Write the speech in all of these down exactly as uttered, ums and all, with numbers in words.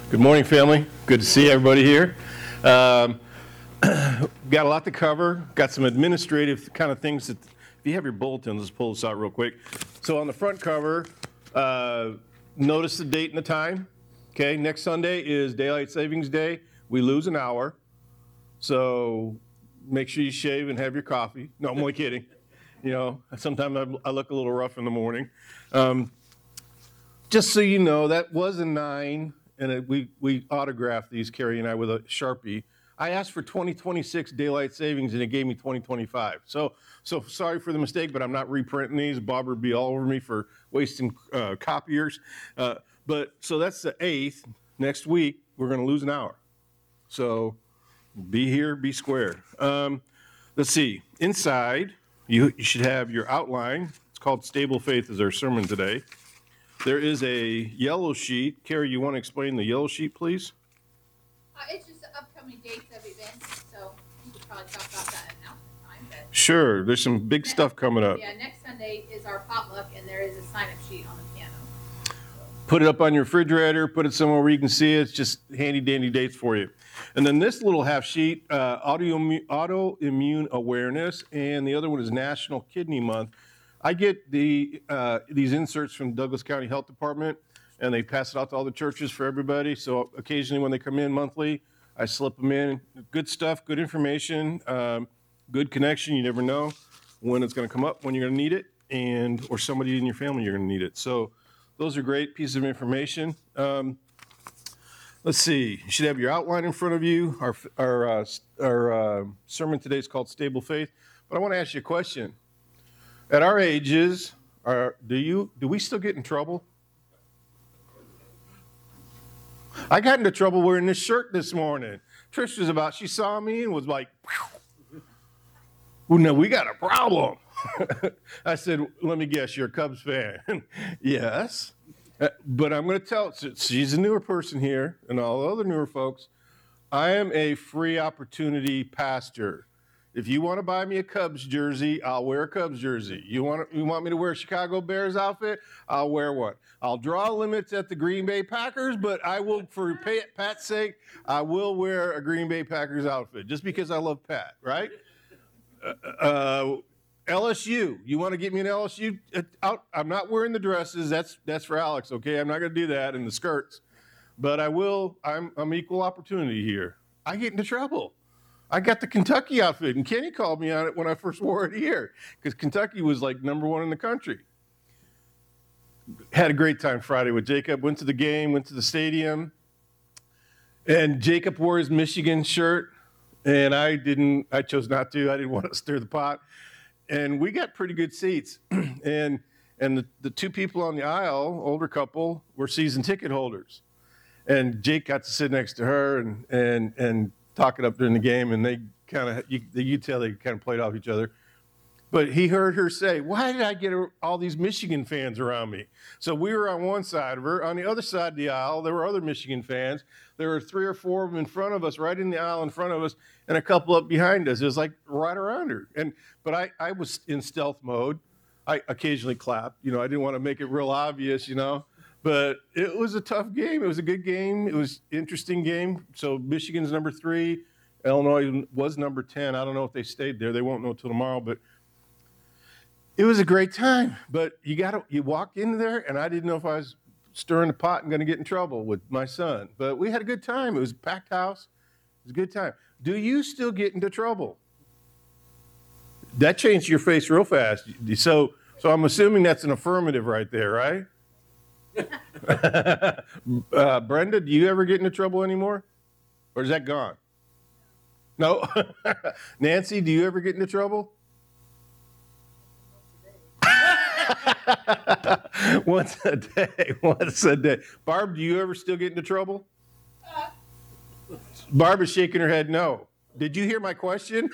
Good morning, family. Good to see everybody here. Um, got a lot to cover. Got some administrative kind of things that, if you have your bulletin, let's pull this out real quick. So on the front cover, uh, notice the date and the time. Okay, next Sunday is Daylight Savings Day. We lose an hour. So make sure you shave and have your coffee. No, I'm only kidding. You know, sometimes I, I look a little rough in the morning. Um, just so you know, that was a nine. And it, we, we autographed these, Carrie and I, with a Sharpie. I asked for twenty twenty-six daylight savings, and it gave me twenty twenty-five. So, so sorry for the mistake, but I'm not reprinting these. Bob would be all over me for wasting uh, copiers. Uh, but so that's the eighth. Next week, we're going to lose an hour. So be here, be square. Um, let's see. Inside, you, you should have your outline. It's called Stable Faith is our sermon today. There is a yellow sheet. Carrie, you want to explain the yellow sheet, please? Uh, it's just the upcoming dates of events, so you could probably talk about that at announcement time. But Sure. There's some big next, stuff coming up. Yeah, next Sunday is our potluck, and there is a sign-up sheet on the piano. Put it up on your refrigerator. Put it somewhere where you can see it. It's just handy-dandy dates for you. And then this little half sheet, uh, autoimmune, autoimmune awareness, and the other one is National Kidney Month. I get the uh, these inserts from Douglas County Health Department, and they pass it out to all the churches for everybody. So occasionally when they come in monthly, I slip them in. Good stuff, good information, um, good connection. You never know when it's going to come up, when you're going to need it, and or somebody in your family you're going to need it. So those are great pieces of information. Um, let's see. You should have your outline in front of you. Our, our, uh, our uh, sermon today is called Stable Faith. But I want to ask you a question. At our ages, are, do you do we still get in trouble? I got into trouble wearing this shirt this morning. Trish was about, she saw me and was like, well, no, we got a problem. I said, let me guess, you're a Cubs fan. Yes. Uh, but I'm going to tell, she's a newer person here and all the other newer folks. I am a free opportunity pastor. If you want to buy me a Cubs jersey, I'll wear a Cubs jersey. You want to, you want me to wear a Chicago Bears outfit? I'll wear one. I'll draw limits at the Green Bay Packers, but I will, for Pat's sake, I will wear a Green Bay Packers outfit just because I love Pat, right? Uh, uh, L S U, you want to get me an L S U out? I'm not wearing the dresses. That's that's for Alex, okay? I'm not going to do that, and the skirts. But I will, I'm, I'm equal opportunity here. I get into trouble. I got the Kentucky outfit, and Kenny called me on it when I first wore it here, because Kentucky was like number one in the country. Had a great time Friday with Jacob. Went to the game, went to the stadium, and Jacob wore his Michigan shirt, and I didn't. I chose not to. I didn't want to stir the pot, and we got pretty good seats. and and the, the two people on the aisle, older couple, were season ticket holders, and Jake got to sit next to her and and and. talk it up during the game, and they kind of, you, you tell they kind of played off each other. But he heard her say, why did I get all these Michigan fans around me? So we were on one side of her. On the other side of the aisle, there were other Michigan fans. There were three or four of them in front of us, right in the aisle in front of us, and a couple up behind us. It was like right around her. And But I, I was in stealth mode. I occasionally clapped. You know, I didn't want to make it real obvious, you know. But it was a tough game. It was a good game. It was an interesting game. So Michigan's number three. Illinois was number ten. I don't know if they stayed there. They won't know till tomorrow. But it was a great time. But you got to you walk in there, and I didn't know if I was stirring the pot and going to get in trouble with my son. But we had a good time. It was a packed house. It was a good time. Do you still get into trouble? That changed your face real fast. So, so I'm assuming that's an affirmative right there, right? uh, Brenda, do you ever get into trouble anymore? Or is that gone? No? Nancy, do you ever get into trouble? Once a day. Once a day. Barb, do you ever still get into trouble? Barb is shaking her head no. Did you hear my question?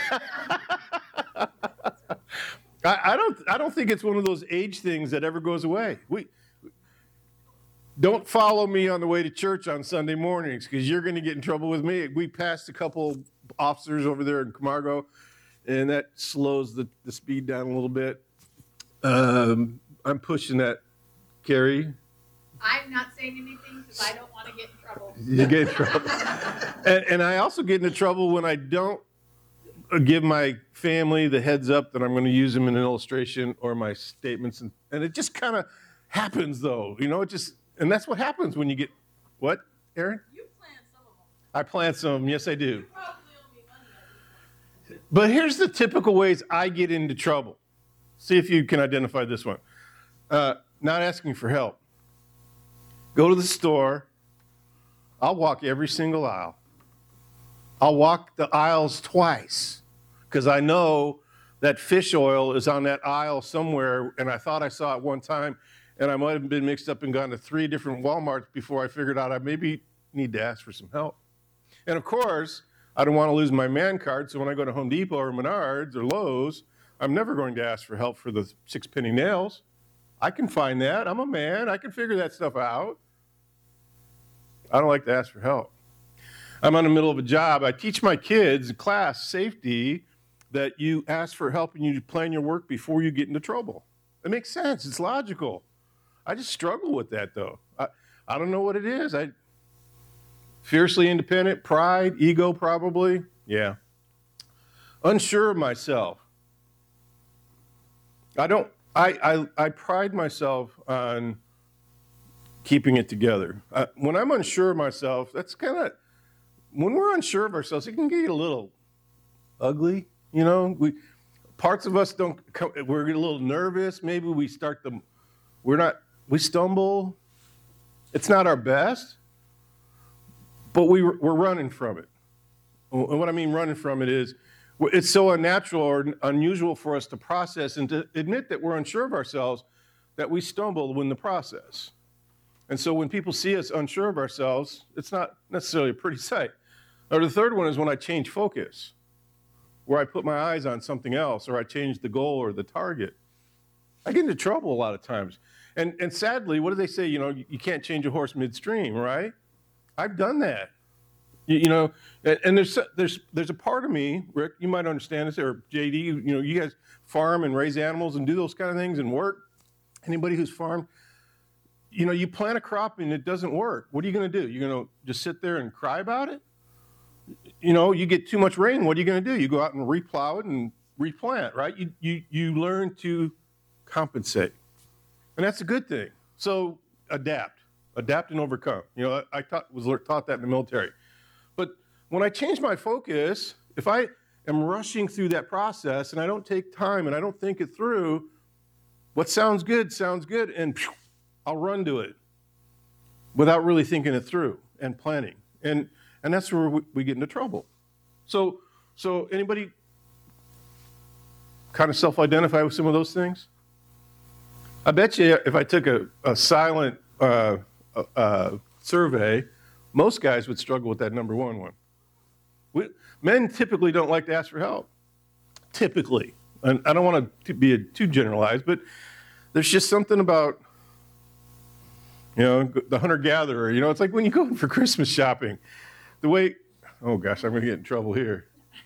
I, I don't I don't think it's one of those age things that ever goes away. We Don't follow me on the way to church on Sunday mornings because you're going to get in trouble with me. We passed a couple officers over there in Camargo, and that slows the, the speed down a little bit. Um, I'm pushing that, Carrie. I'm not saying anything because I don't want to get in trouble. You get in trouble. and, and I also get into trouble when I don't give my family the heads up that I'm going to use them in an illustration or my statements. And, and it just kind of happens, though. You know, it just, and that's what happens when you get, what, Aaron? You plan some of them. I plan some. Yes, I do. You probably owe me money at this point. But here's the typical ways I get into trouble. See if you can identify this one. Uh, not asking for help. Go to the store. I'll walk every single aisle. I'll walk the aisles twice because I know that fish oil is on that aisle somewhere, and I thought I saw it one time, and I might have been mixed up and gone to three different Walmarts before I figured out I maybe need to ask for some help. And of course, I don't want to lose my man card, so when I go to Home Depot or Menards or Lowe's, I'm never going to ask for help for the six penny nails. I can find that. I'm a man. I can figure that stuff out. I don't like to ask for help. I'm in the middle of a job. I teach my kids class safety that you ask for help and you plan your work before you get into trouble. It makes sense. It's logical. I just struggle with that, though. I, I don't know what it is. I fiercely independent, pride, ego, probably. Yeah. Unsure of myself. I don't. I I, I pride myself on keeping it together. Uh, when I'm unsure of myself, that's kind of, when we're unsure of ourselves, it can get a little ugly, you know? We, parts of us don't, come, we're a little nervous. Maybe we start to, we're not, we stumble. It's not our best, but we, we're running from it. And what I mean running from it is, it's so unnatural or unusual for us to process and to admit that we're unsure of ourselves that we stumble in the process. And so when people see us unsure of ourselves, it's not necessarily a pretty sight. Or the third one is when I change focus, where I put my eyes on something else, or I change the goal or the target. I get into trouble a lot of times. And, and sadly, what do they say? You know, you, you can't change a horse midstream, right? I've done that. You, you know, and, and there's there's there's a part of me, Rick, you might understand this, or J D, you know, you guys farm and raise animals and do those kind of things and work. Anybody who's farmed, you know, you plant a crop and it doesn't work. What are you going to do? You're going to just sit there and cry about it? You know, you get too much rain, what are you going to do? You go out and replow it and replant, right? You, you, you learn to compensate. And that's a good thing. So adapt, adapt and overcome. You know, I, I taught, was taught that in the military. But when I change my focus, if I am rushing through that process and I don't take time and I don't think it through, what sounds good sounds good, and phew, I'll run to it without really thinking it through and planning. And and that's where we, we get into trouble. So so anybody kind of self-identify with some of those things? I bet you if I took a, a silent uh, uh, survey, most guys would struggle with that number one one. We, men typically don't like to ask for help. Typically. And I don't want to be too generalized, but there's just something about, you know, the hunter-gatherer. You know, it's like when you go for Christmas shopping. The way, oh gosh, I'm going to get in trouble here.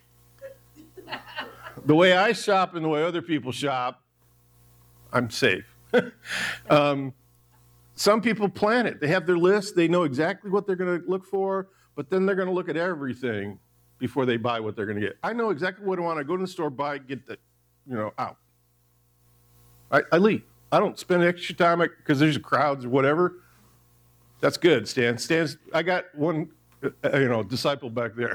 The way I shop and the way other people shop, I'm safe. um, some people plan it. They have their list. They know exactly what they're going to look for, but then they're going to look at everything before they buy what they're going to get. I know exactly what I want. I go to the store, buy, get the, you know, out. I, I leave. I don't spend extra time because there's crowds or whatever. That's good, Stan. Stan's, I got one, uh, you know, disciple back there.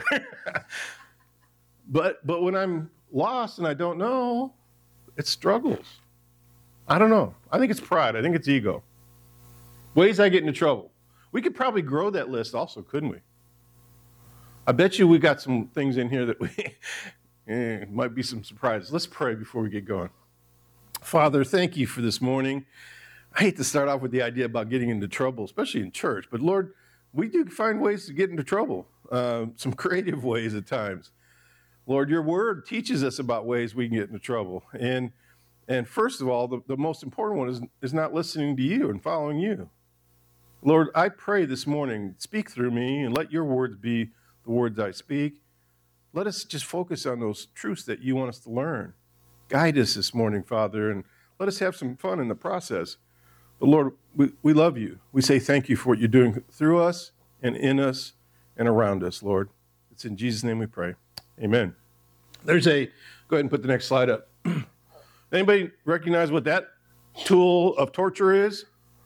but but when I'm lost and I don't know, it struggles. I don't know. I think it's pride. I think it's ego. Ways I get into trouble. We could probably grow that list also, couldn't we? I bet you we got some things in here that we eh, might be some surprises. Let's pray before we get going. Father, thank you for this morning. I hate to start off with the idea about getting into trouble, especially in church. But Lord, we do find ways to get into trouble, uh, some creative ways at times. Lord, your word teaches us about ways we can get into trouble. And and first of all, the, the most important one is, is not listening to you and following you. Lord, I pray this morning, speak through me and let your words be the words I speak. Let us just focus on those truths that you want us to learn. Guide us this morning, Father, and let us have some fun in the process. But Lord, we, we love you. We say thank you for what you're doing through us and in us and around us, Lord. It's in Jesus' name we pray. Amen. There's a, go ahead and put the next slide up. Anybody recognize what that tool of torture is?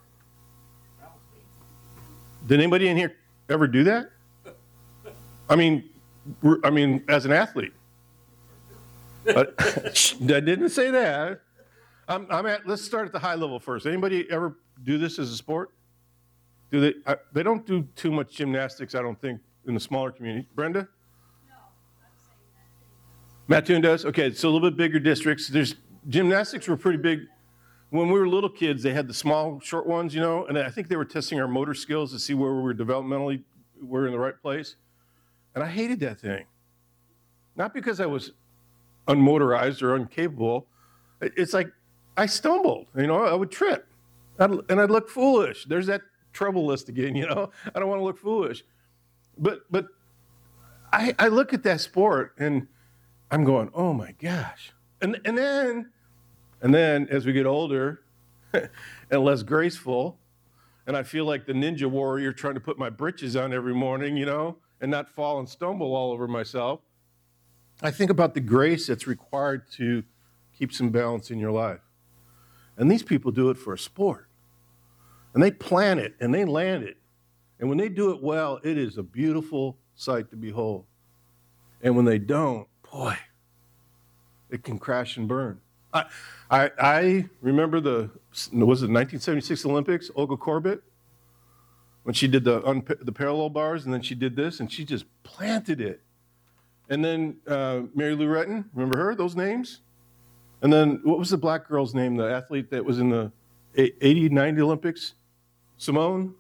Did anybody in here ever do that? I mean, we're- I mean, as an athlete. But I didn't say that. I'm, I'm at, let's start at the high level first. Anybody ever do this as a sport? Do they, I, they don't do too much gymnastics, I don't think, in the smaller community. Brenda? No, I'm saying that. Mattoon does? Okay, so a little bit bigger districts. There's, gymnastics were pretty big. When we were little kids, they had the small, short ones, you know, and I think they were testing our motor skills to see where we were developmentally, we're in the right place. And I hated that thing. Not because I was unmotorized or incapable. It's like I stumbled, you know, I would trip. I'd, and I'd look foolish. There's that trouble list again, you know. I don't want to look foolish. But but I, I look at that sport and I'm going, oh my gosh. And and then and then as we get older and less graceful, and I feel like the ninja warrior trying to put my britches on every morning, you know, and not fall and stumble all over myself, I think about the grace that's required to keep some balance in your life. And these people do it for a sport. And they plan it and they land it. And when they do it well, it is a beautiful sight to behold. And when they don't, boy, it can crash and burn. I, I, I remember the, was it nineteen seventy-six Olympics, Olga Korbut, when she did the, unpa- the parallel bars, and then she did this, and she just planted it. And then uh, Mary Lou Retton, remember her, those names? And then what was the black girl's name, the athlete that was in the eighty, ninety Olympics? Simone?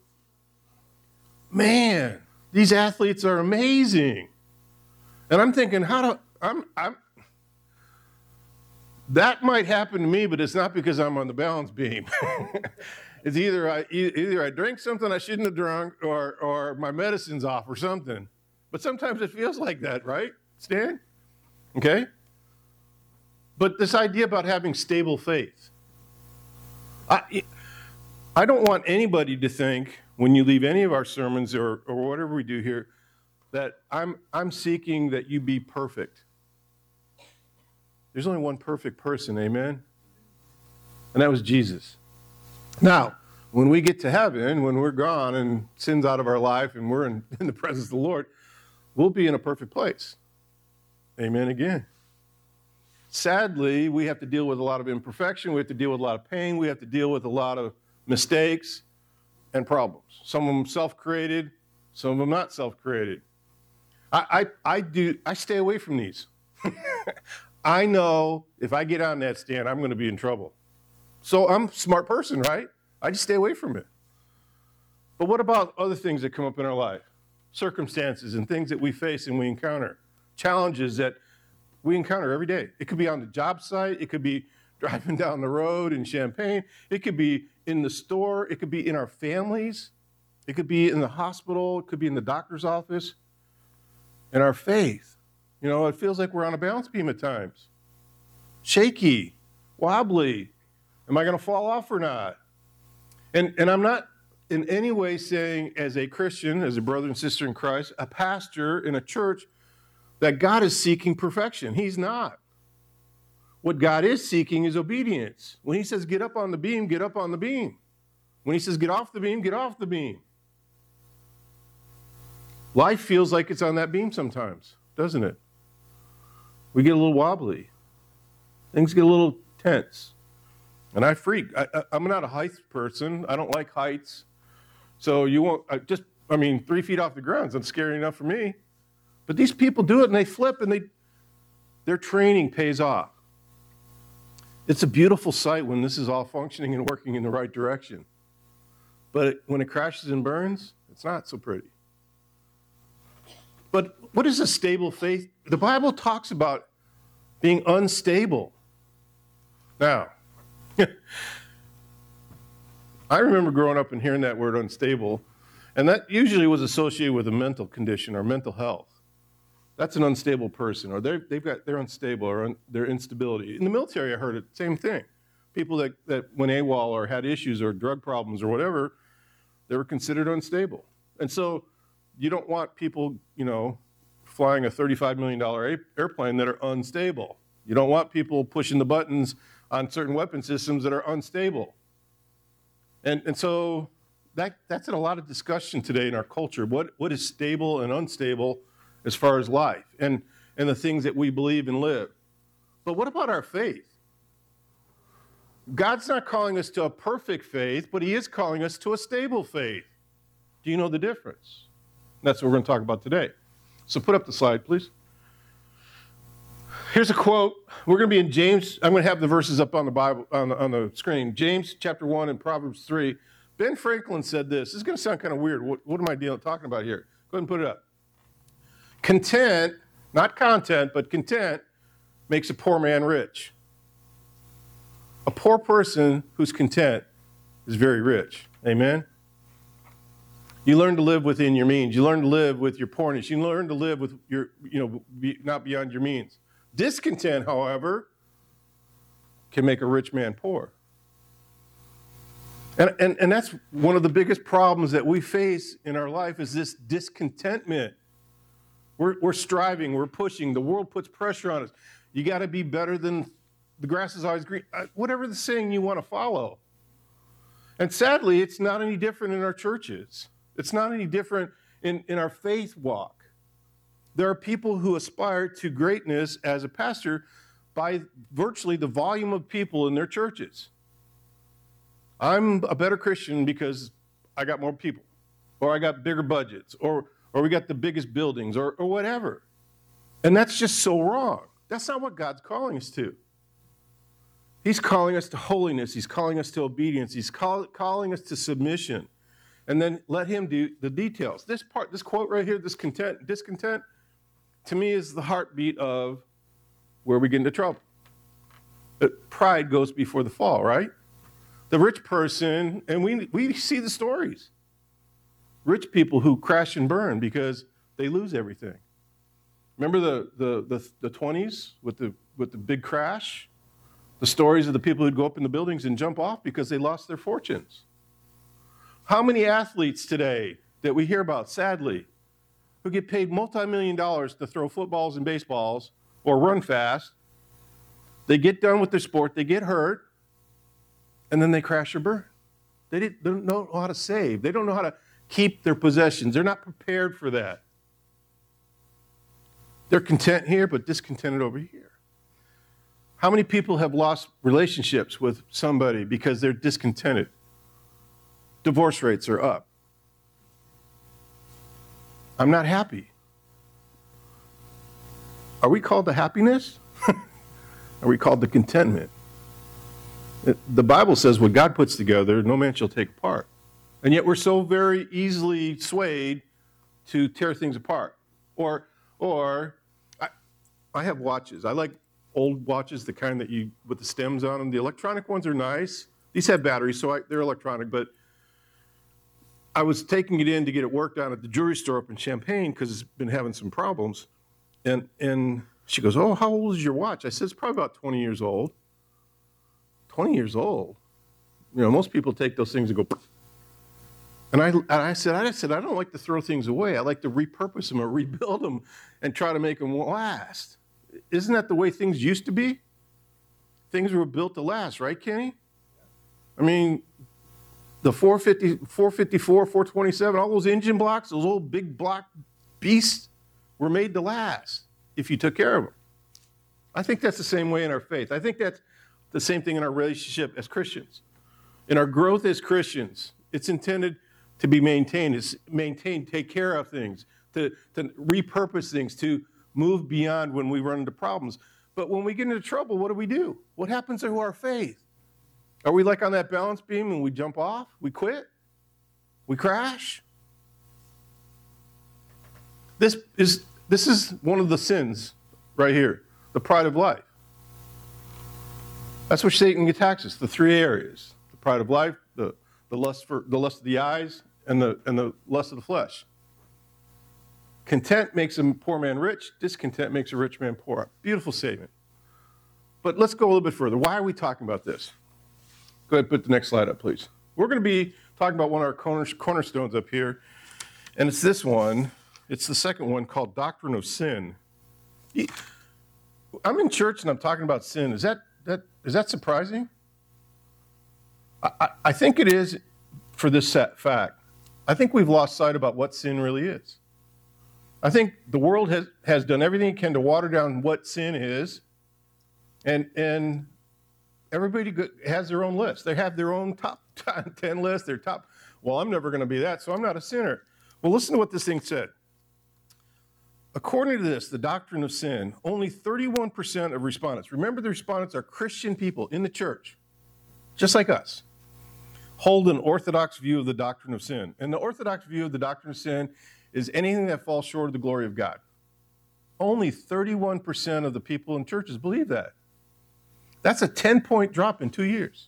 Man, these athletes are amazing. And I'm thinking, how do, I'm, I'm, that might happen to me, but it's not because I'm on the balance beam. It's either I, e- either I drank something I shouldn't have drunk, or, or my medicine's off or something. But sometimes it feels like that, right, Stan? Okay? But this idea about having stable faith. I, I don't want anybody to think when you leave any of our sermons or, or whatever we do here that I'm, I'm seeking that you be perfect. There's only one perfect person, amen? And that was Jesus. Now, when we get to heaven, when we're gone and sin's out of our life and we're in, in the presence of the Lord, we'll be in a perfect place. Amen again. Sadly, we have to deal with a lot of imperfection. We have to deal with a lot of pain. We have to deal with a lot of mistakes and problems. Some of them self-created, some of them not self-created. I, I, I do. I stay away from these. I know if I get on that stand, I'm going to be in trouble. So I'm a smart person, right? I just stay away from it. But what about other things that come up in our life? Circumstances and things that we face and we encounter. Challenges that we encounter every day. It could be on the job site. It could be driving down the road in Champaign. It could be in the store. It could be in our families. It could be in the hospital. It could be in the doctor's office. In our faith. You know, it feels like we're on a balance beam at times. Shaky, wobbly. Am I going to fall off or not? And, and I'm not in any way saying, as a Christian, as a brother and sister in Christ, a pastor in a church, that God is seeking perfection. He's not. What God is seeking is obedience. When he says get up on the beam, get up on the beam. When he says get off the beam, get off the beam. Life feels like it's on that beam sometimes, doesn't it? We get a little wobbly. Things get a little tense. And I freak. I, I, I'm not a height person. I don't like heights. So you won't, I just, I mean, three feet off the ground is not scary enough for me. But these people do it and they flip and they, their training pays off. It's a beautiful sight when this is all functioning and working in the right direction. But when it crashes and burns, it's not so pretty. But what is a stable faith? The Bible talks about being unstable. Now, I remember growing up and hearing that word unstable, and that usually was associated with a mental condition or mental health. That's an unstable person, or they've got, they're unstable, or un, their instability. In the military, I heard it, same thing. People that, that went AWOL or had issues or drug problems or whatever, they were considered unstable. And so you don't want people, you know, flying a thirty-five million dollars airplane that are unstable. You don't want people pushing the buttons on certain weapon systems that are unstable. And, and so that, that's in a lot of discussion today in our culture. What, what is stable and unstable as far as life and, and the things that we believe and live? But what about our faith? God's not calling us to a perfect faith, but he is calling us to a stable faith. Do you know the difference? That's what we're going to talk about today. So put up the slide, please. Here's a quote. We're going to be in James. I'm going to have the verses up on the Bible on the, on the screen. James chapter one and Proverbs three. Ben Franklin said this. This is going to sound kind of weird. What, what am I dealing, talking about here? Go ahead and put it up. Content, not content, but content makes a poor man rich. A poor person who's content is very rich. Amen? You learn to live within your means. You learn to live with your poorness. You learn to live with your, you know, be, not beyond your means. Discontent, however, can make a rich man poor. And, and, and that's one of the biggest problems that we face in our life is this discontentment. We're, we're striving, we're pushing. The world puts pressure on us. You got to be better than the grass is always green. Whatever the saying you want to follow. And sadly, it's not any different in our churches. It's not any different in, in our faith walk. There are people who aspire to greatness as a pastor by virtually the volume of people in their churches. I'm a better Christian because I got more people, or I got bigger budgets, or, or we got the biggest buildings, or, or whatever. And that's just so wrong. That's not what God's calling us to. He's calling us to holiness. He's calling us to obedience. He's call, calling us to submission. And then let him do the details. This part, this quote right here, this content, discontent, to me is the heartbeat of where we get into trouble. But pride goes before the fall, right? The rich person, and we, we see the stories. Rich people who crash and burn because they lose everything. Remember the, the, the, the twenties with the, with the big crash? The stories of the people who'd go up in the buildings and jump off because they lost their fortunes. How many athletes today that we hear about, sadly, who get paid multi-million dollars to throw footballs and baseballs or run fast, they get done with their sport, they get hurt, and then they crash or burn. They, didn't, they don't know how to save. They don't know how to keep their possessions. They're not prepared for that. They're content here, but discontented over here. How many people have lost relationships with somebody because they're discontented? Divorce rates are up. I'm not happy. Are we called to happiness? Are we called to contentment? It, the Bible says what God puts together, no man shall take apart. And yet we're so very easily swayed to tear things apart. Or, or I, I have watches. I like old watches, the kind that you, with the stems on them. The electronic ones are nice. These have batteries, so I, they're electronic, but I was taking it in to get it worked on at the jewelry store up in Champaign because it's been having some problems. And, and she goes, oh, how old is your watch? I said, it's probably about twenty years old. twenty years old? You know, most people take those things and go, and I, and I said, I said, I don't like to throw things away. I like to repurpose them or rebuild them and try to make them last. Isn't that the way things used to be? Things were built to last, right, Kenny? I mean, the four fifty, four fifty-four, four twenty-seven, all those engine blocks, those old big block beasts were made to last if you took care of them. I think that's the same way in our faith. I think that's the same thing in our relationship as Christians. In our growth as Christians, it's intended to be maintained. It's maintained, take care of things, to, to repurpose things, to move beyond when we run into problems. But when we get into trouble, what do we do? What happens to our faith? Are we like on that balance beam and we jump off? We quit? We crash? This is, this is one of the sins right here, the pride of life. That's where Satan attacks us, the three areas. The pride of life, the, the, lust, for, the lust of the eyes, and the, and the lust of the flesh. Content makes a poor man rich. Discontent makes a rich man poor. Beautiful statement. But let's go a little bit further. Why are we talking about this? Go ahead, put the next slide up, please. We're going to be talking about one of our corner, cornerstones up here, and it's this one. It's the second one called Doctrine of Sin. I'm in church and I'm talking about sin. Is that, that, is that surprising? I, I, I think it is for this fact. I think we've lost sight about what sin really is. I think the world has, has done everything it can to water down what sin is, and, and everybody has their own list. They have their own top ten list, their top, well, I'm never going to be that, so I'm not a sinner. Well, listen to what this thing said. According to this, the doctrine of sin, only thirty-one percent of respondents, remember the respondents are Christian people in the church, just like us, hold an orthodox view of the doctrine of sin. And the orthodox view of the doctrine of sin is anything that falls short of the glory of God. Only thirty-one percent of the people in churches believe that. That's a ten-point drop in two years.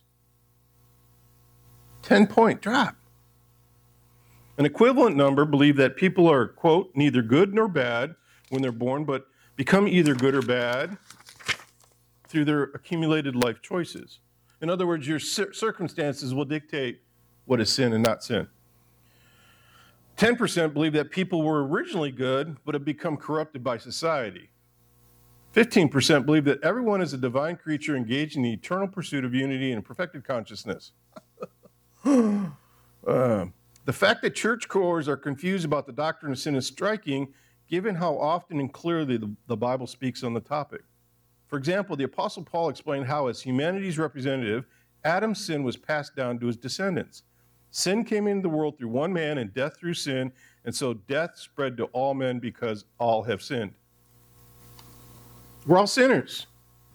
ten-point drop. An equivalent number believe that people are, quote, neither good nor bad when they're born, but become either good or bad through their accumulated life choices. In other words, your circumstances will dictate what is sin and not sin. ten percent believe that people were originally good, but have become corrupted by society. fifteen percent believe that everyone is a divine creature engaged in the eternal pursuit of unity and perfected consciousness. uh, The fact that churchgoers are confused about the doctrine of sin is striking, given how often and clearly the, the Bible speaks on the topic. For example, the Apostle Paul explained how, as humanity's representative, Adam's sin was passed down to his descendants. Sin came into the world through one man, and death through sin, and so death spread to all men because all have sinned. We're all sinners.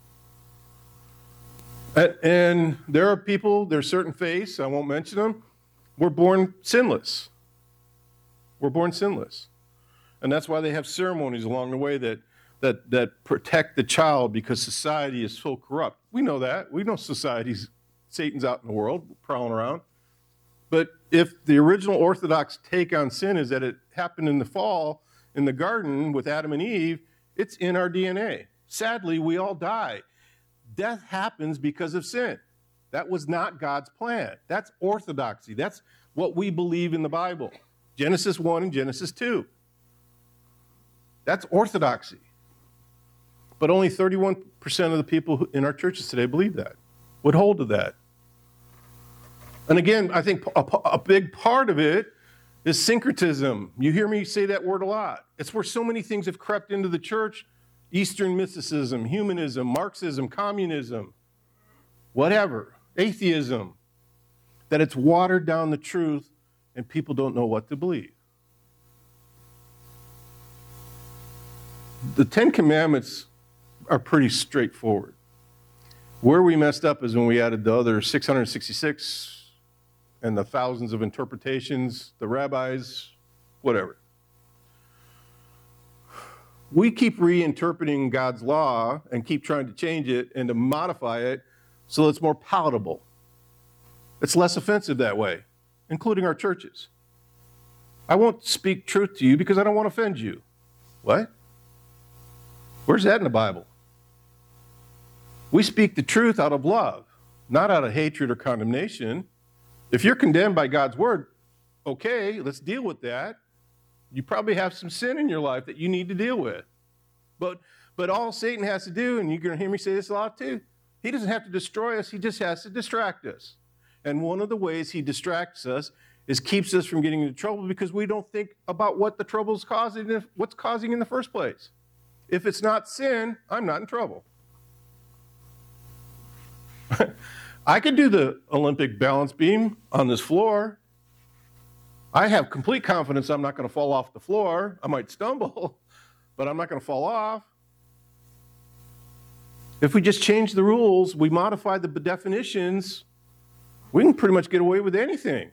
And, and there are people, there are certain faiths, I won't mention them, we're born sinless. We're born sinless. And that's why they have ceremonies along the way that, that, that protect the child, because society is so corrupt. We know that. We know society's, Satan's out in the world, prowling around. But if the original Orthodox take on sin is that it happened in the fall, in the garden with Adam and Eve, it's in our D N A. Sadly, we all die. Death happens because of sin. That was not God's plan. That's orthodoxy. That's what we believe in the Bible. Genesis one and Genesis two. That's orthodoxy. But only thirty-one percent of the people in our churches today believe that, would hold to that. And again, I think a, a big part of it is syncretism. You hear me say that word a lot. It's where so many things have crept into the church. Eastern mysticism, humanism, Marxism, communism, whatever, atheism, that it's watered down the truth and people don't know what to believe. The Ten Commandments are pretty straightforward. Where we messed up is when we added the other six hundred sixty-six and the thousands of interpretations, the rabbis, whatever. We keep reinterpreting God's law and keep trying to change it and to modify it so it's more palatable. It's less offensive that way, including our churches. I won't speak truth to you because I don't want to offend you. What? Where's that in the Bible? We speak the truth out of love, not out of hatred or condemnation. If you're condemned by God's word, okay, let's deal with that. You probably have some sin in your life that you need to deal with. But, but all Satan has to do, and you're going to hear me say this a lot too, he doesn't have to destroy us, he just has to distract us. And one of the ways he distracts us is keeps us from getting into trouble because we don't think about what the trouble's causing, what's causing in the first place. If it's not sin, I'm not in trouble. I could do the Olympic balance beam on this floor. I have complete confidence I'm not going to fall off the floor. I might stumble, but I'm not going to fall off. If we just change the rules, we modify the definitions, we can pretty much get away with anything.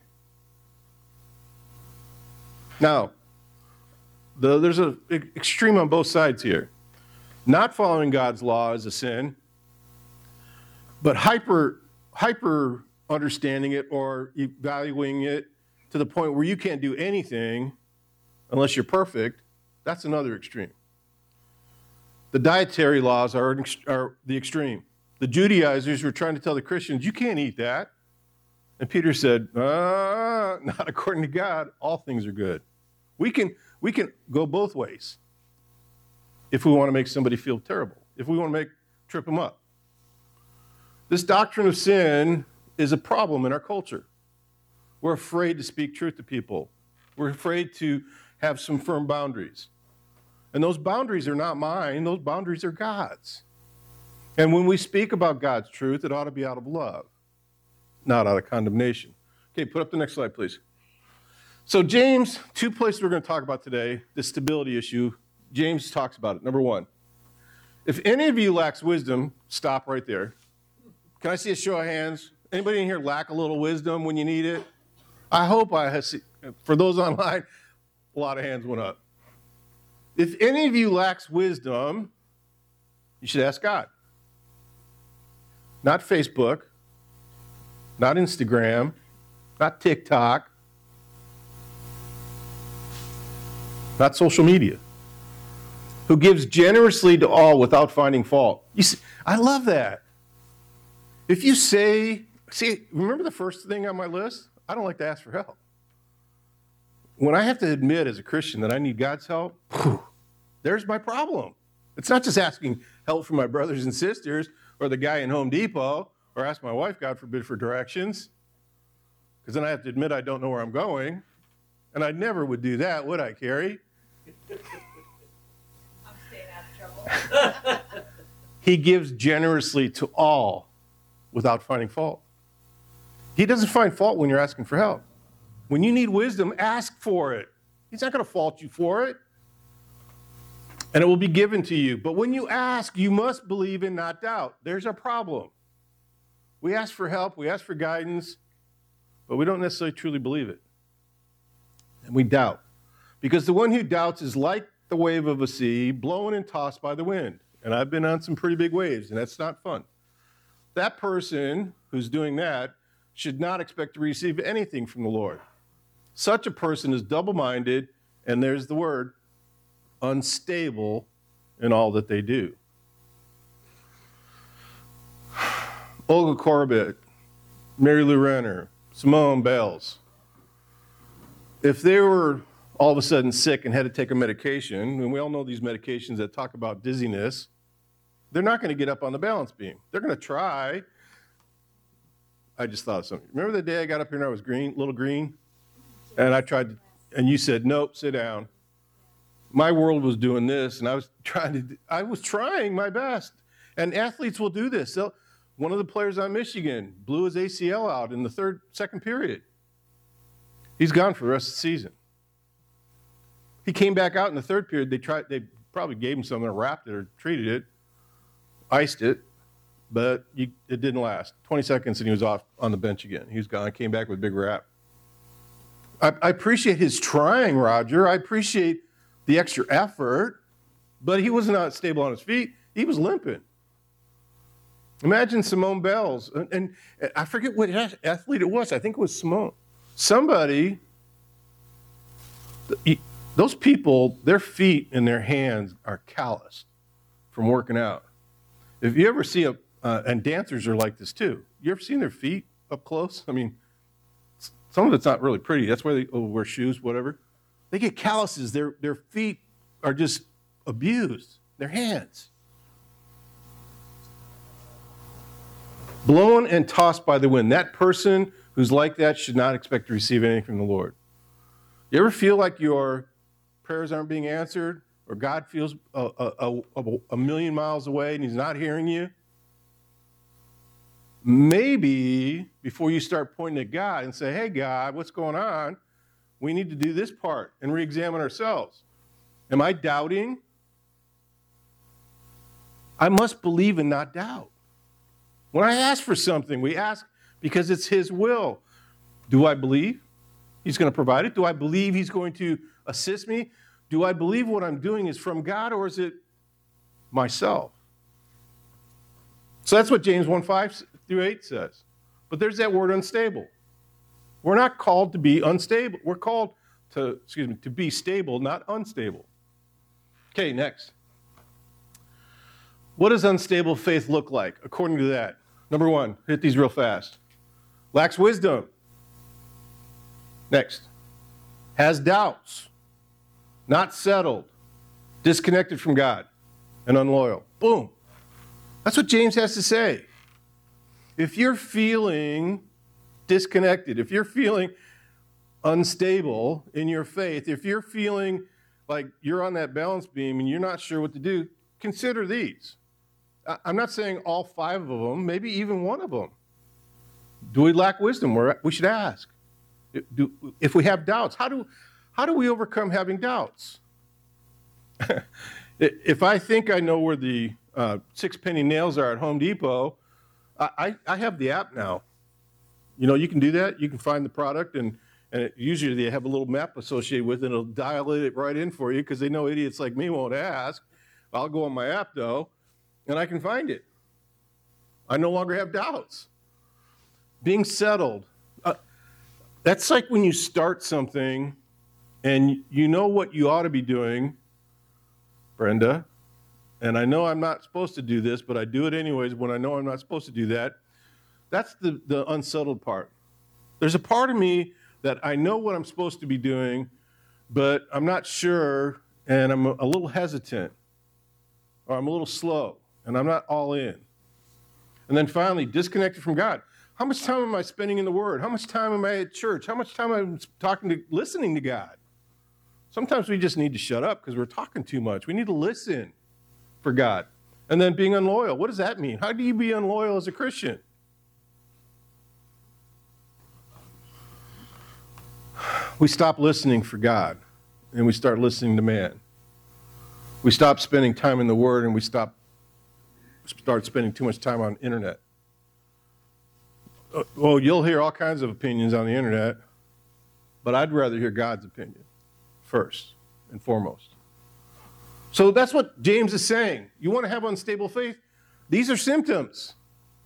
Now, the, there's an extreme on both sides here. Not following God's law is a sin, but hyper, hyper understanding it or evaluating it to the point where you can't do anything unless you're perfect, that's another extreme. The dietary laws are, are the extreme. The Judaizers were trying to tell the Christians, you can't eat that. And Peter said, uh, not according to God, all things are good. We can, we can go both ways if we want to make somebody feel terrible, if we want to make trip them up. This doctrine of sin is a problem in our culture. We're afraid to speak truth to people. We're afraid to have some firm boundaries. And those boundaries are not mine, those boundaries are God's. And when we speak about God's truth, it ought to be out of love, not out of condemnation. Okay, put up the next slide, please. So James, two places we're going to talk about today, the stability issue. James talks about it. Number one, if any of you lacks wisdom, stop right there. Can I see a show of hands? Anybody in here lack a little wisdom when you need it? I hope I have seen, for those online, a lot of hands went up. If any of you lacks wisdom, you should ask God. Not Facebook, not Instagram, not TikTok, not social media. Who gives generously to all without finding fault. You see, I love that. If you say, see, remember the first thing on my list? I don't like to ask for help. When I have to admit as a Christian that I need God's help, whew, there's my problem. It's not just asking help from my brothers and sisters or the guy in Home Depot or ask my wife, God forbid, for directions, because then I have to admit I don't know where I'm going. And I never would do that, would I, Carrie? I'm staying out of trouble. He gives generously to all without finding fault. He doesn't find fault when you're asking for help. When you need wisdom, ask for it. He's not going to fault you for it. And it will be given to you. But when you ask, you must believe and not doubt. There's a problem. We ask for help, we ask for guidance, but we don't necessarily truly believe it. And we doubt. Because the one who doubts is like the wave of a sea, blown and tossed by the wind. And I've been on some pretty big waves, and that's not fun. That person who's doing that should not expect to receive anything from the Lord. Such a person is double-minded, and there's the word, unstable in all that they do. Olga Corbett, Mary Lou Renner, Simone Biles. If they were all of a sudden sick and had to take a medication, and we all know these medications that talk about dizziness, they're not going to get up on the balance beam. They're going to try. I just thought of something. Remember the day I got up here and I was green, little green? And I tried to, and you said, nope, sit down. My world was doing this, and I was trying to, I was trying my best. And athletes will do this. They'll, one of the players on Michigan blew his A C L out in the third, second period. He's gone for the rest of the season. He came back out in the third period. They tried, they probably gave him something, wrapped it or treated it, iced it, but you, it didn't last. twenty seconds and he was off on the bench again. He was gone, came back with a big wrap. I, I appreciate his trying, Roger. I appreciate the extra effort, but he was not stable on his feet. He was limping. Imagine Simone Biles, and, and I forget what athlete it was. I think it was Simone. Somebody, those people, their feet and their hands are calloused from working out. If you ever see a, uh, and dancers are like this too. You ever seen their feet up close? I mean, some of it's not really pretty. That's why they oh, wear shoes, whatever. They get calluses. Their, their feet are just abused. Their hands. Blown and tossed by the wind. That person who's like that should not expect to receive anything from the Lord. You ever feel like your prayers aren't being answered, or God feels a, a, a, a million miles away and he's not hearing you? Maybe before you start pointing at God and say, hey, God, what's going on? We need to do this part and re-examine ourselves. Am I doubting? I must believe and not doubt. When I ask for something, we ask because it's his will. Do I believe he's going to provide it? Do I believe he's going to assist me? Do I believe what I'm doing is from God, or is it myself? So that's what James one, five through eight says. But there's that word unstable. We're not called to be unstable. We're called to, excuse me, to be stable, not unstable. Okay, next. What does unstable faith look like according to that? Number one, hit these real fast. Lacks wisdom. Next. Has doubts. Not settled. Disconnected from God. And unloyal. Boom. That's what James has to say. If you're feeling disconnected, if you're feeling unstable in your faith, if you're feeling like you're on that balance beam and you're not sure what to do, consider these. I'm not saying all five of them, maybe even one of them. Do we lack wisdom? We should ask. If we have doubts, how do, how do we overcome having doubts? If I think I know where the uh, six penny nails are at Home Depot, I, I have the app now. You know, you can do that. You can find the product, and, and it, usually they have a little map associated with it. It'll dial it right in for you because they know idiots like me won't ask. I'll go on my app, though, and I can find it. I no longer have doubts. Being settled. Uh, that's like when you start something and you know what you ought to be doing, Brenda, and I know I'm not supposed to do this, but I do it anyways when I know I'm not supposed to do that. That's the, the unsettled part. There's a part of me that I know what I'm supposed to be doing, but I'm not sure, and I'm a, a little hesitant, or I'm a little slow, and I'm not all in. And then finally, disconnected from God. How much time am I spending in the Word? How much time am I at church? How much time am I talking to, listening to God? Sometimes we just need to shut up because we're talking too much. We need to listen for God. And then being unloyal. What does that mean? How do you be unloyal as a Christian? We stop listening for God and we start listening to man. We stop spending time in the Word and we stop start spending too much time on internet. Well, you'll hear all kinds of opinions on the internet, but I'd rather hear God's opinion first and foremost. So that's what James is saying. You want to have unstable faith? These are symptoms.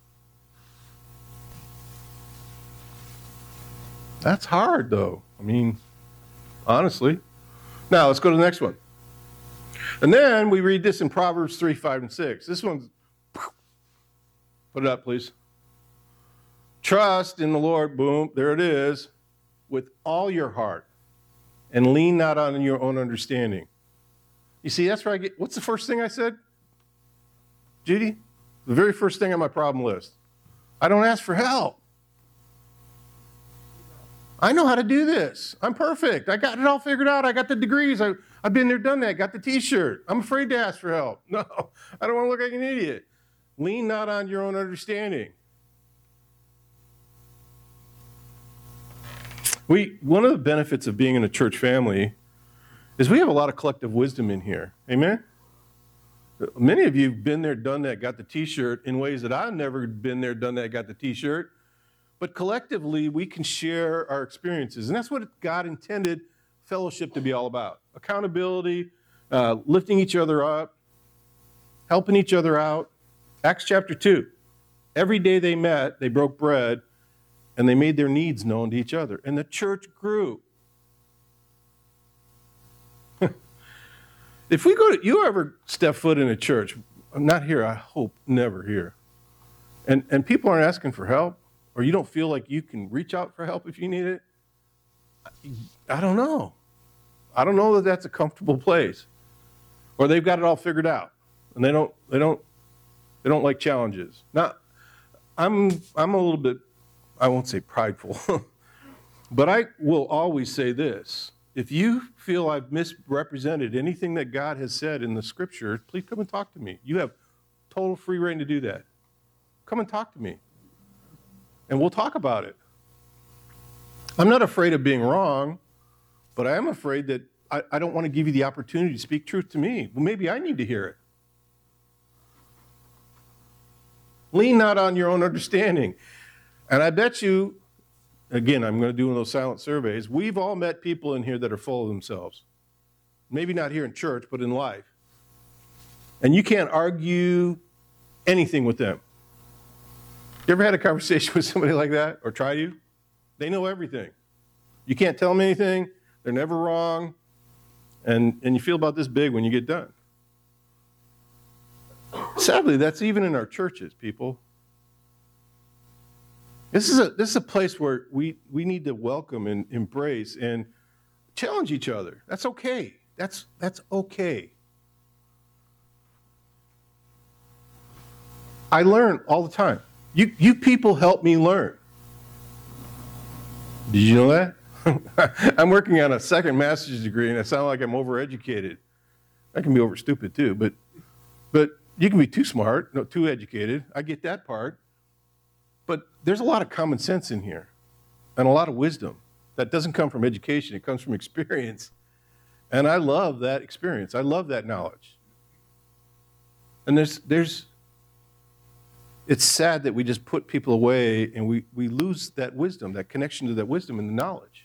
That's hard, though. I mean, honestly. Now, let's go to the next one. And then we read this in Proverbs three, five, and six. This one's, put it up, please. Trust in the Lord, boom, there it is, with all your heart, and lean not on your own understanding. You see, that's where I get, what's the first thing I said, Judy? The very first thing on my problem list. I don't ask for help. I know how to do this. I'm perfect. I got it all figured out. I got the degrees. I, I've been there, done that. Got the t-shirt. I'm afraid to ask for help. No, I don't want to look like an idiot. Lean not on your own understanding. We, one of the benefits of being in a church family is we have a lot of collective wisdom in here. Amen? Many of you have been there, done that, got the t-shirt in ways that I've never been there, done that, got the t-shirt. But collectively, we can share our experiences. And that's what God intended fellowship to be all about. Accountability, uh, lifting each other up, helping each other out. Acts chapter two. Every day they met, they broke bread, and they made their needs known to each other. And the church grew. If we go to, you ever step foot in a church, I'm not here, I hope never here, and, and people aren't asking for help, or you don't feel like you can reach out for help if you need it, I don't know. I don't know that that's a comfortable place. Or they've got it all figured out, and they don't, they don't, they don't like challenges. Now, I'm, I'm a little bit, I won't say prideful, but I will always say this. If you feel I've misrepresented anything that God has said in the scripture, please come and talk to me. You have total free reign to do that. Come and talk to me, and we'll talk about it. I'm not afraid of being wrong, but I am afraid that I, I don't want to give you the opportunity to speak truth to me. Well, maybe I need to hear it. Lean not on your own understanding. And I bet you, again, I'm going to do one of those silent surveys, we've all met people in here that are full of themselves. Maybe not here in church, but in life. And you can't argue anything with them. You ever had a conversation with somebody like that, or try to? They know everything. You can't tell them anything. They're never wrong. And, and you feel about this big when you get done. Sadly, that's even in our churches, people. This is a this is a place where we we need to welcome and embrace and challenge each other. That's okay. That's that's okay. I learn all the time. You you people help me learn. Did you know that? I'm working on a second master's degree, and I sound like I'm overeducated. I can be over stupid too, but but you can be too smart, no, too educated. I get that part. But there's a lot of common sense in here and a lot of wisdom that doesn't come from education. It comes from experience. And I love that experience. I love that knowledge. And there's, there's, it's sad that we just put people away and we, we lose that wisdom, that connection to that wisdom and the knowledge.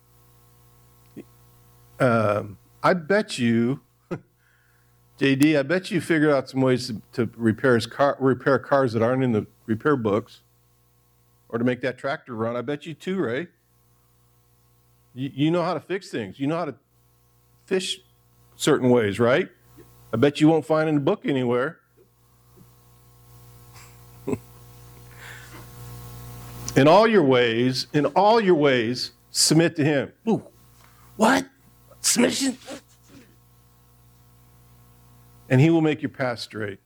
Um, I bet you, J D, I bet you figured out some ways to, to repair, car, repair cars that aren't in the repair books. Or to make that tractor run. I bet you too, Ray. You, you know how to fix things. You know how to fish certain ways, right? I bet you won't find in the book anywhere. In all your ways, in all your ways, submit to him. Ooh, what? Submission? And he will make your path straight.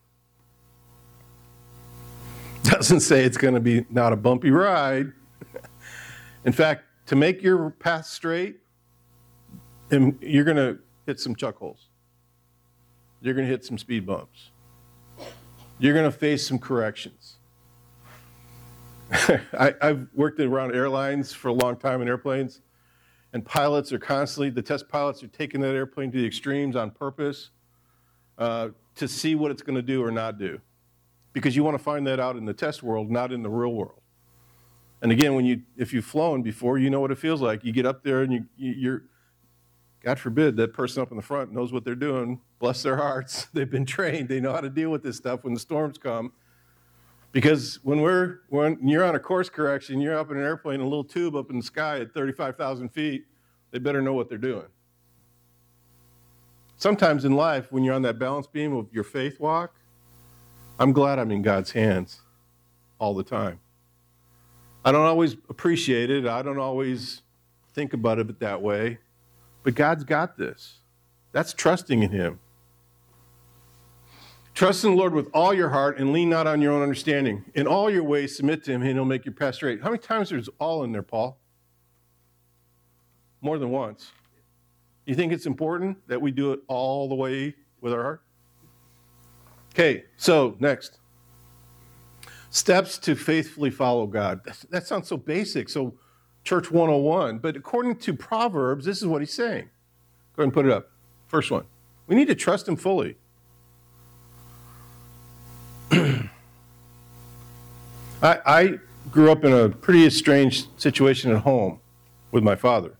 Doesn't say it's going to be not a bumpy ride. In fact, to make your path straight, you're going to hit some chuck holes. You're going to hit some speed bumps. You're going to face some corrections. I, I've worked around airlines for a long time in airplanes, and pilots are constantly, the test pilots are taking that airplane to the extremes on purpose uh, to see what it's going to do or not do. Because you want to find that out in the test world, not in the real world. And again, when you, if you've flown before, you know what it feels like. You get up there and you, you're, God forbid, that person up in the front knows what they're doing. Bless their hearts. They've been trained. They know how to deal with this stuff when the storms come. Because when we're, when you're on a course correction, you're up in an airplane, a little tube up in the sky at thirty-five thousand feet, they better know what they're doing. Sometimes in life, when you're on that balance beam of your faith walk, I'm glad I'm in God's hands all the time. I don't always appreciate it. I don't always think about it that way. But God's got this. That's trusting in him. Trust in the Lord with all your heart and lean not on your own understanding. In all your ways, submit to him and he'll make your path straight. How many times there's all in there, Paul? More than once. You think it's important that we do it all the way with our heart? Okay, so next. Steps to faithfully follow God. That, that sounds so basic, so Church one oh one. But according to Proverbs, this is what he's saying. Go ahead and put it up. First one. We need to trust him fully. I, I grew up in a pretty strange situation at home with my father.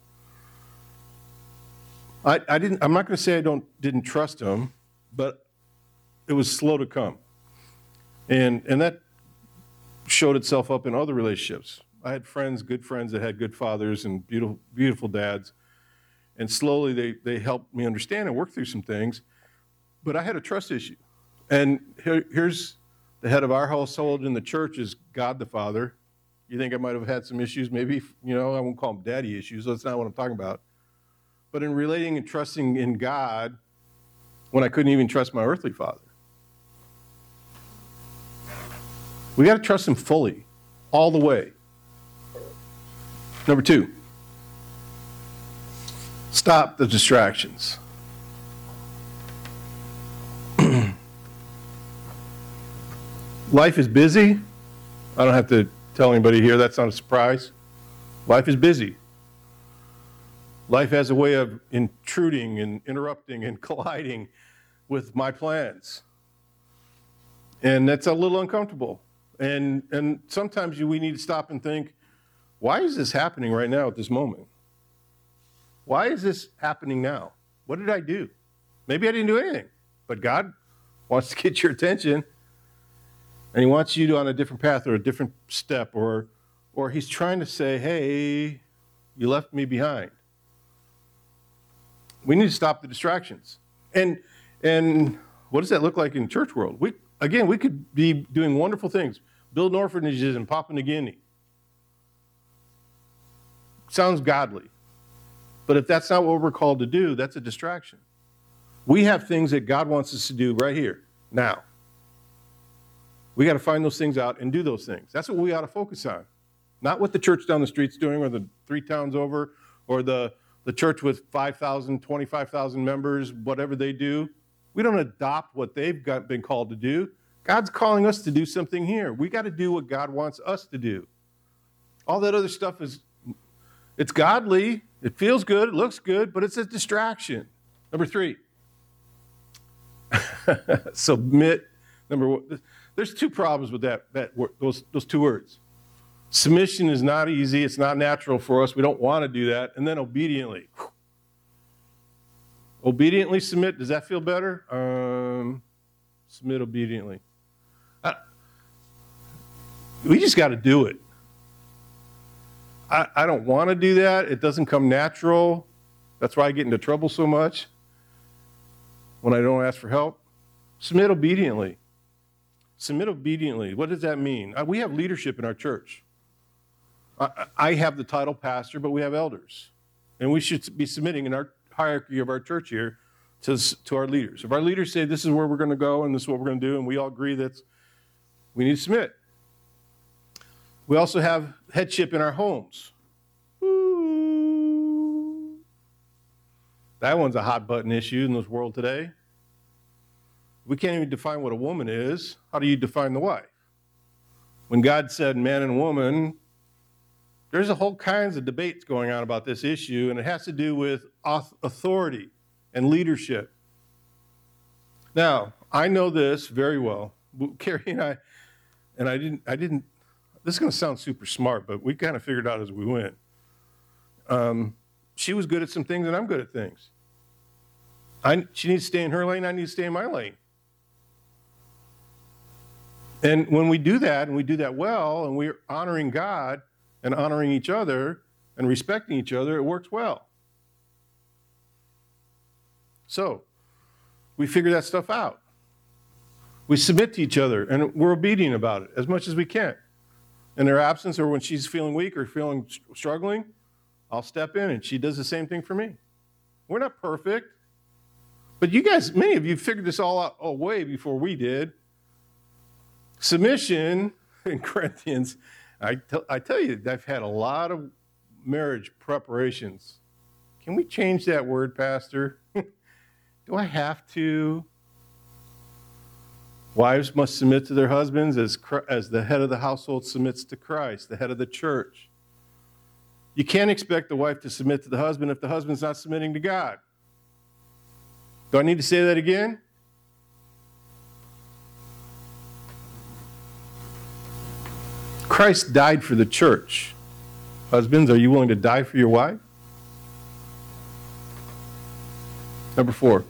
I, I didn't. I'm not going to say I don't didn't trust him, but it was slow to come, and and that showed itself up in other relationships. I had friends, good friends that had good fathers and beautiful beautiful dads, and slowly they they helped me understand and work through some things. But I had a trust issue, and here, here's the head of our household in the church is God the Father. You think I might have had some issues? Maybe, you know, I won't call them daddy issues. That's not what I'm talking about. But in relating and trusting in God when I couldn't even trust my earthly father. We got to trust him fully, all the way. Number two, stop the distractions. Life is busy. I don't have to tell anybody here, that's not a surprise. Life is busy. Life has a way of intruding and interrupting and colliding with my plans. And that's a little uncomfortable. And and sometimes you, we need to stop and think, why is this happening right now at this moment? Why is this happening now? What did I do? Maybe I didn't do anything, but God wants to get your attention, and he wants you to on a different path or a different step, or or he's trying to say, hey, you left me behind. We need to stop the distractions. And and what does that look like in the church world? We again, we could be doing wonderful things, building orphanages in Papua New Guinea, sounds godly. But if that's not what we're called to do, that's a distraction. We have things that God wants us to do right here, now. We got to find those things out and do those things. That's what we ought to focus on. Not what the church down the street's doing, or the three towns over, or the, the church with five thousand, twenty-five thousand members, whatever they do. We don't adopt what they've got, been called to do. God's calling us to do something here. We got to do what God wants us to do. All that other stuff is, it's godly, it feels good, it looks good, but it's a distraction. Number three, submit. Number one, there's two problems with that, that those, those two words. Submission is not easy, it's not natural for us, we don't want to do that. And then obediently. Obediently submit, does that feel better? Um, submit obediently. I, we just got to do it. I, I don't want to do that. It doesn't come natural. That's why I get into trouble so much when I don't ask for help. Submit obediently. Submit obediently. What does that mean? Uh, we have leadership in our church. I, I have the title pastor, but we have elders. And we should be submitting in our hierarchy of our church here to, to our leaders. If our leaders say this is where we're going to go and this is what we're going to do, and we all agree that we need to submit. We also have headship in our homes. Ooh. That one's a hot button issue in this world today. We can't even define what a woman is. How do you define the wife? When God said man and woman, there's a whole kinds of debates going on about this issue, and it has to do with authority and leadership. Now, I know this very well. Carrie and I, and I didn't, I didn't, this is going to sound super smart, but we kind of figured out as we went. Um, she was good at some things, and I'm good at things. I, she needs to stay in her lane, I need to stay in my lane. And when we do that, and we do that well, and we're honoring God and honoring each other and respecting each other, it works well. So, we figure that stuff out. We submit to each other, and we're obedient about it as much as we can. In her absence, or when she's feeling weak or feeling struggling, I'll step in, and she does the same thing for me. We're not perfect, but you guys, many of you figured this all out oh, way before we did. Submission in Corinthians, I, t- I tell you, I've had a lot of marriage preparations. Can we change that word, Pastor? Do I have to? Wives must submit to their husbands as, as the head of the household submits to Christ, the head of the church. You can't expect the wife to submit to the husband if the husband's not submitting to God. Do I need to say that again? Christ died for the church. Husbands, are you willing to die for your wife? Number four.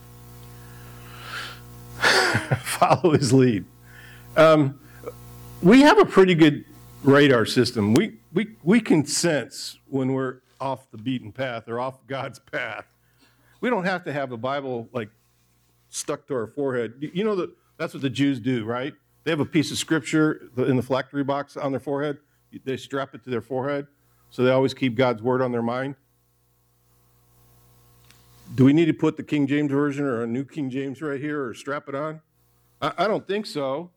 Follow his lead. Um, we have a pretty good radar system. We, we, we can sense when we're off the beaten path or off God's path. We don't have to have the Bible like stuck to our forehead. You know that that's what the Jews do, right? They have a piece of scripture in the phylactery box on their forehead. They strap it to their forehead, so they always keep God's word on their mind. Do we need to put the King James Version or a New King James right here or strap it on? I, I don't think so.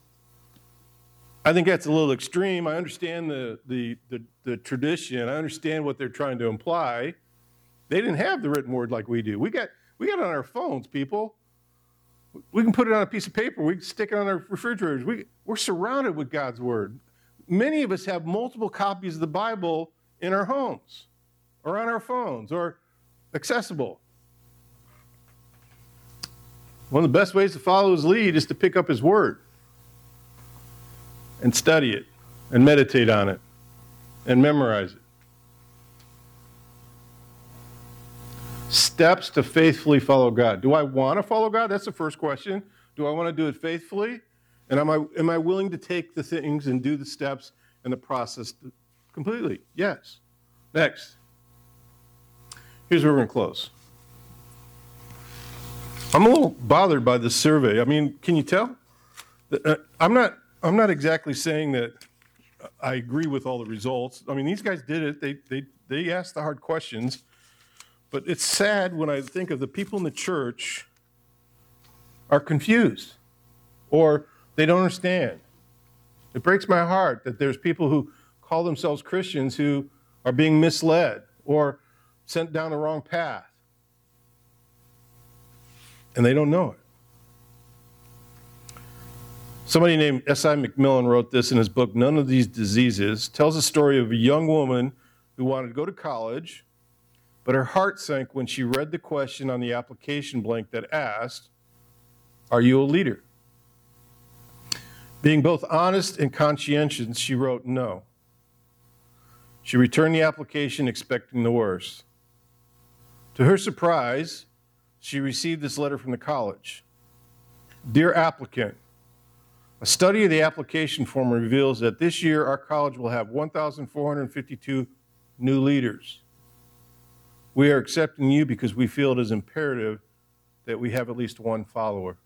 I think that's a little extreme. I understand the, the, the, the tradition. I understand what they're trying to imply. They didn't have the written word like we do. We got, we got it on our phones, people. We can put it on a piece of paper. We can stick it on our refrigerators. We, we're surrounded with God's word. Many of us have multiple copies of the Bible in our homes or on our phones or accessible. One of the best ways to follow his lead is to pick up his word and study it and meditate on it and memorize it. Steps to faithfully follow God. Do I want to follow God? That's the first question. Do I want to do it faithfully? And am I, am I willing to take the things and do the steps and the process completely? Yes. Next. Here's where we're going to close. I'm a little bothered by this survey. I mean, can you tell? I'm not, I'm not exactly saying that I agree with all the results. I mean, these guys did it. They, they, they asked the hard questions. But it's sad when I think of the people in the church are confused or they don't understand. It breaks my heart that there's people who call themselves Christians who are being misled or sent down the wrong path. And they don't know it. Somebody named S I McMillan wrote this in his book, None of These Diseases, tells a story of a young woman who wanted to go to college, but her heart sank when she read the question on the application blank that asked, "Are you a leader?" Being both honest and conscientious, she wrote no. She returned the application expecting the worst. To her surprise, she received this letter from the college. Dear applicant, a study of the application form reveals that this year our college will have one thousand four hundred fifty-two new leaders. We are accepting you because we feel it is imperative that we have at least one follower.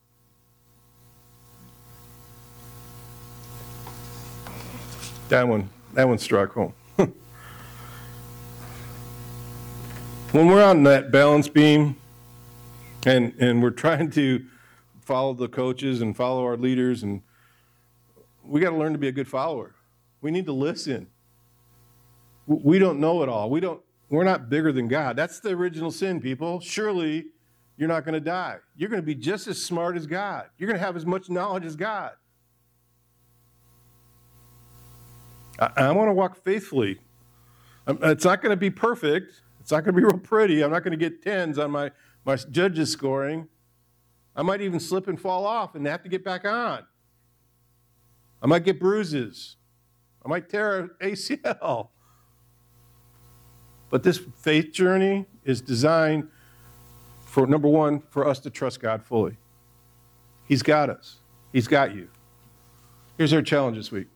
That one, that one struck home. When we're on that balance beam and, and we're trying to follow the coaches and follow our leaders, and we got to learn to be a good follower. We need to listen. We don't know it all. We don't, we're not bigger than God. That's the original sin, people. Surely you're not going to die. You're going to be just as smart as God. You're going to have as much knowledge as God. I, I want to walk faithfully. It's not going to be perfect. It's not going to be real pretty. I'm not going to get tens on my, my judges scoring. I might even slip and fall off and have to get back on. I might get bruises. I might tear an A C L. But this faith journey is designed for, number one, for us to trust God fully. He's got us. He's got you. Here's our challenge this week.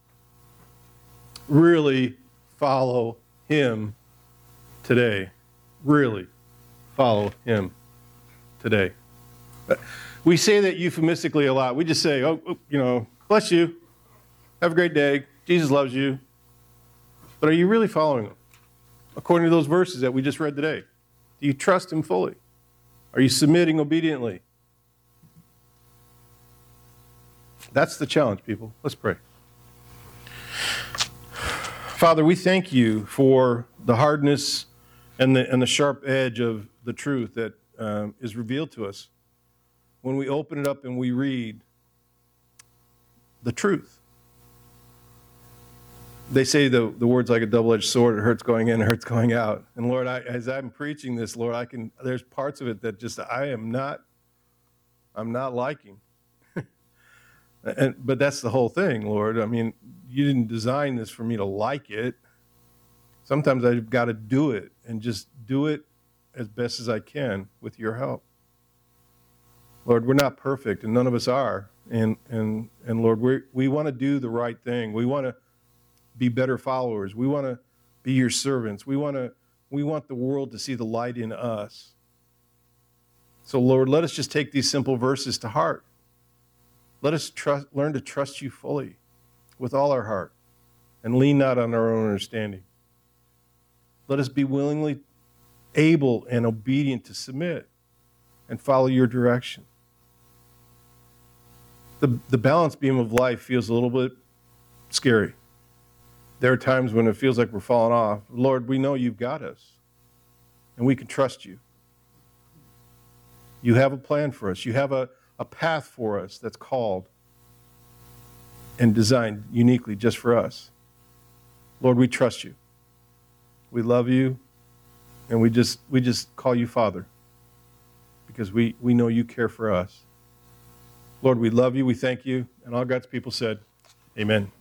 Really follow him today. Really follow him today. We say that euphemistically a lot. We just say, oh, you know, bless you. Have a great day. Jesus loves you. But are you really following him? According to those verses that we just read today. Do you trust him fully? Are you submitting obediently? That's the challenge, people. Let's pray. Father, we thank you for the hardness and the, and the sharp edge of the truth that um, is revealed to us when we open it up and we read the truth. They say the, the word's like a double-edged sword. It hurts going in, it hurts going out. And Lord, I, as I'm preaching this, Lord, I can. There's parts of it that just I am not, I'm not liking. and but that's the whole thing, Lord. I mean, you didn't design this for me to like it. Sometimes I've got to do it and just do it as best as I can with your help. Lord, we're not perfect, and none of us are. And and and Lord, we we want to do the right thing. We want to be better followers. We want to be your servants. We want to we want the world to see the light in us. So Lord, let us just take these simple verses to heart. Let us trust, learn to trust you fully with all our heart and lean not on our own understanding. Let us be willingly able and obedient to submit and follow your direction. The, the balance beam of life feels a little bit scary. There are times when it feels like we're falling off. Lord, we know you've got us, and we can trust you. You have a plan for us. You have a, a path for us that's called and designed uniquely just for us. Lord, we trust you. We love you, and we just we just call you Father because we, we know you care for us. Lord, we love you. We thank you. And all God's people said, amen.